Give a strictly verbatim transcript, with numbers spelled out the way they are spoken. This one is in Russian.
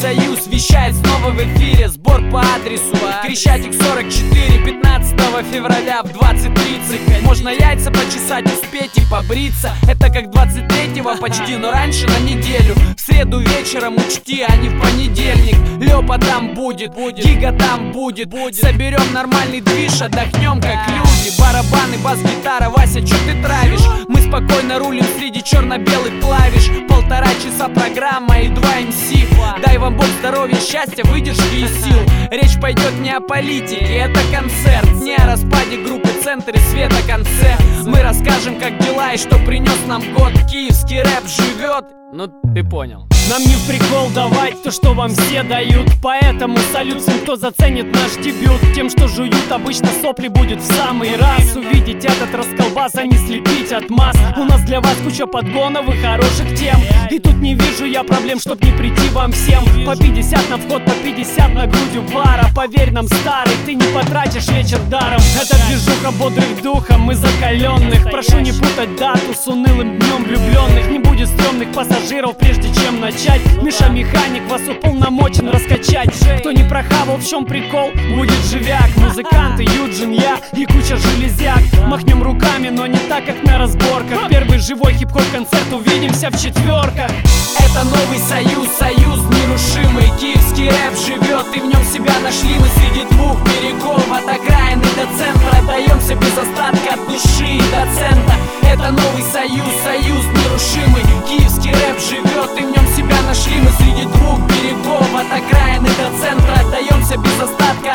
союз вещает снова в эфире. Сбор по адресу Крещатик сорок четыре, пятнадцатого февраля в двадцать тридцать. Можно яйца почесать, успеть и побриться. Это как двадцать третьего почти, но раньше на неделю. В среду вечером учти, а не в понедельник. Лёпа там будет, будет, Гига там будет, будет. Соберем нормальный движ, отдохнем как люди. Барабаны, бас-гитара, Вася, чё ты травишь? Мы спокойно рулим среди черно-белых клавиш. Полтора часа программа и два эм си. Дай вам Бог здоровья, счастья, выдержки и сил. Речь пойдет не о политике, это концерт. Не о распаде группы «Центр» и «Света» конце. Мы расскажем, как дела и что принес нам год. Киевский рэп живет, ну ты понял. Нам не в прикол давать то, что вам все дают. Поэтому салют всем, кто заценит наш дебют. Тем, что жуют обычно сопли, будет в самый раз. Увидеть этот расколбас, а не слепить от масс. У нас для вас куча подгонов и хороших тем. И тут не вижу я проблем, чтоб не прийти вам всем. По пятьдесят на вход, по пятьдесят на грудью бара. Поверь нам, старый, ты не потратишь вечер даром. Это движуха бодрых духом и закаленных. Прошу не путать дату с унылым днем влюбленных. Не будет стрёмных пассажиров, прежде чем начать. Миша Механик вас уполномочен раскачать. Кто не прохавал, в чем прикол, будет живяк. Музыканты, Юджин, я и куча железяк. Махнем руками, но не так, как на разборках. Первый живой хип-хоп концерт, увидимся в четверках. Это новый союз, союз нерушимый. Киевский рэп живет, и в нем себя нашли мы среди двух берегов. От окраины до центра даемся без остатка от души и до цента. Это новый союз, союз нерушимый. Киевский рэп живет, и в нем себя нашли мы среди двух берегов. От окраины до центра даемся без остатка